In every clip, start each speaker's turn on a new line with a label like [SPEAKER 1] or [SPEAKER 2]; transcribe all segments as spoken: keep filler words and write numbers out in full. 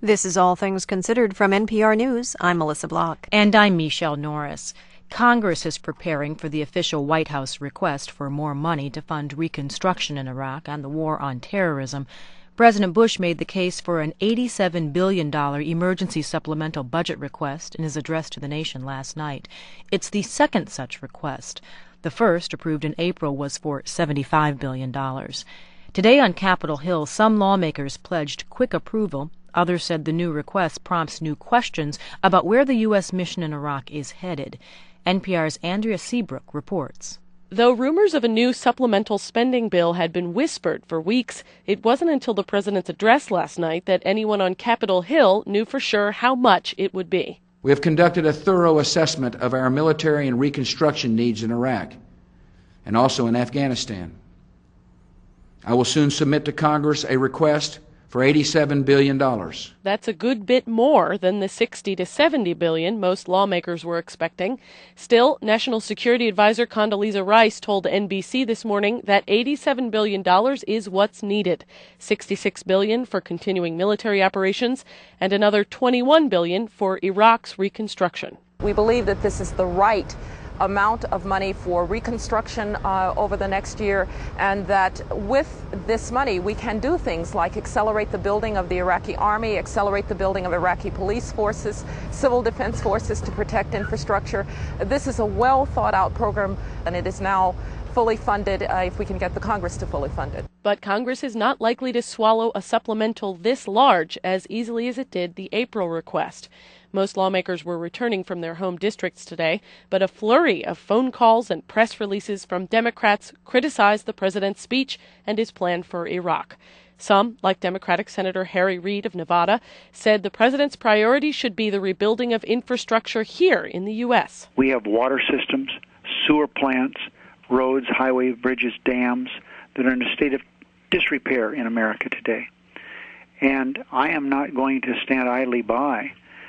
[SPEAKER 1] This is All Things Considered from N P R News. I'm Melissa Block.
[SPEAKER 2] And I'm Michelle Norris. Congress is preparing for the official White House request for more money to fund reconstruction in Iraq and the war on terrorism. President Bush made the case for an eighty-seven billion dollars emergency supplemental budget request in his address to the nation last night. It's the second such request. The first, approved in April, was for seventy-five billion dollars. Today on Capitol Hill, some lawmakers pledged quick approval. Others said the new request prompts new questions about where the U S mission in Iraq is headed. N P R's Andrea Seabrook reports.
[SPEAKER 3] Though rumors of a new supplemental spending bill had been whispered for weeks, it wasn't until the president's address last night that anyone on Capitol Hill knew for sure how much it would be.
[SPEAKER 4] We have conducted a thorough assessment of our military and reconstruction needs in Iraq and also in Afghanistan. I will soon submit to Congress a request for eighty-seven billion dollars.
[SPEAKER 3] That's a good bit more than the sixty to seventy billion dollars most lawmakers were expecting. Still, National Security Advisor Condoleezza Rice told N B C this morning that eighty-seven billion dollars is what's needed. sixty-six billion dollars for continuing military operations and another twenty-one billion dollars for Iraq's reconstruction.
[SPEAKER 5] We believe that this is the right amount of money for reconstruction uh, over the next year, and that with this money we can do things like accelerate the building of the Iraqi army, accelerate the building of Iraqi police forces, civil defense forces to protect infrastructure. This is a well thought out program, and it is now fully funded uh, if we can get the Congress to fully fund it.
[SPEAKER 3] But Congress is not likely to swallow a supplemental this large as easily as it did the April request. Most lawmakers were returning from their home districts today, but a flurry of phone calls and press releases from Democrats criticized the president's speech and his plan for Iraq. Some, like Democratic Senator Harry Reid of Nevada, said the president's priority should be the rebuilding of infrastructure here in the U S.
[SPEAKER 6] We have water systems, sewer plants, roads, highway, bridges, dams that are in a state of disrepair in America today. And I am not going to stand idly by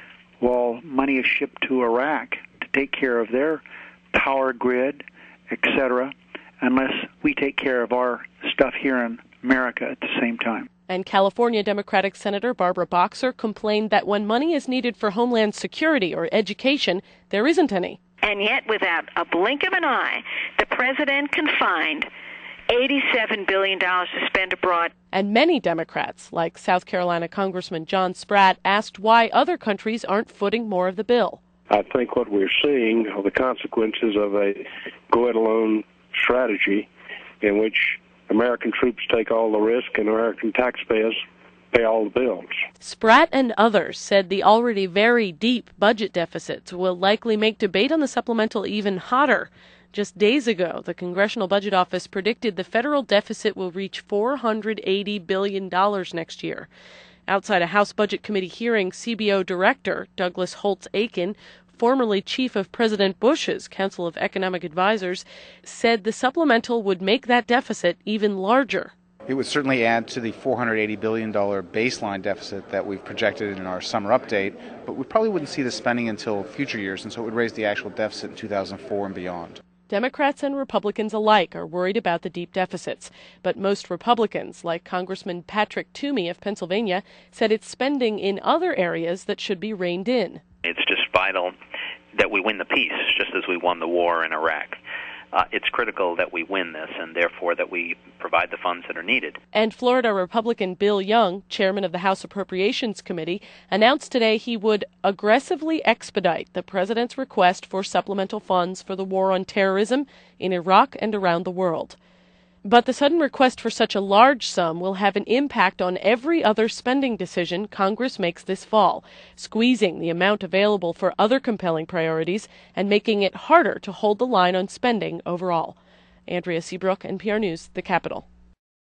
[SPEAKER 6] while money is shipped to Iraq to take care of their power grid, et cetera, unless we take care of our stuff here in America at the same time.
[SPEAKER 3] And California Democratic Senator Barbara Boxer complained that when money is needed for homeland security or education, there isn't any.
[SPEAKER 7] And yet, without a blink of an eye, the president can find eighty-seven billion dollars to spend abroad.
[SPEAKER 3] And many Democrats, like South Carolina Congressman John Spratt, asked why other countries aren't footing more of the bill.
[SPEAKER 8] I think what we're seeing are the consequences of a go-it-alone strategy in which American troops take all the risk and American taxpayers pay all the bills.
[SPEAKER 3] Spratt and others said the already very deep budget deficits will likely make debate on the supplemental even hotter. Just days ago, the Congressional Budget Office predicted the federal deficit will reach four hundred eighty billion dollars next year. Outside a House Budget Committee hearing, C B O Director Douglas Holtz-Eakin, formerly chief of President Bush's Council of Economic Advisors, said the supplemental would make that deficit even larger.
[SPEAKER 9] It would certainly add to the four hundred eighty billion dollars baseline deficit that we've projected in our summer update, but we probably wouldn't see the spending until future years, and so it would raise the actual deficit in two thousand four and beyond.
[SPEAKER 3] Democrats and Republicans alike are worried about the deep deficits, but most Republicans, like Congressman Patrick Toomey of Pennsylvania, said it's spending in other areas that should be reined in.
[SPEAKER 10] It's just vital that we win the peace, just as we won the war in Iraq. Uh, it's critical that we win this, and therefore that we provide the funds that are needed.
[SPEAKER 3] And Florida Republican Bill Young, chairman of the House Appropriations Committee, announced today he would aggressively expedite the president's request for supplemental funds for the war on terrorism in Iraq and around the world. But the sudden request for such a large sum will have an impact on every other spending decision Congress makes this fall, squeezing the amount available for other compelling priorities and making it harder to hold the line on spending overall. Andrea Seabrook, N P R News, The Capitol.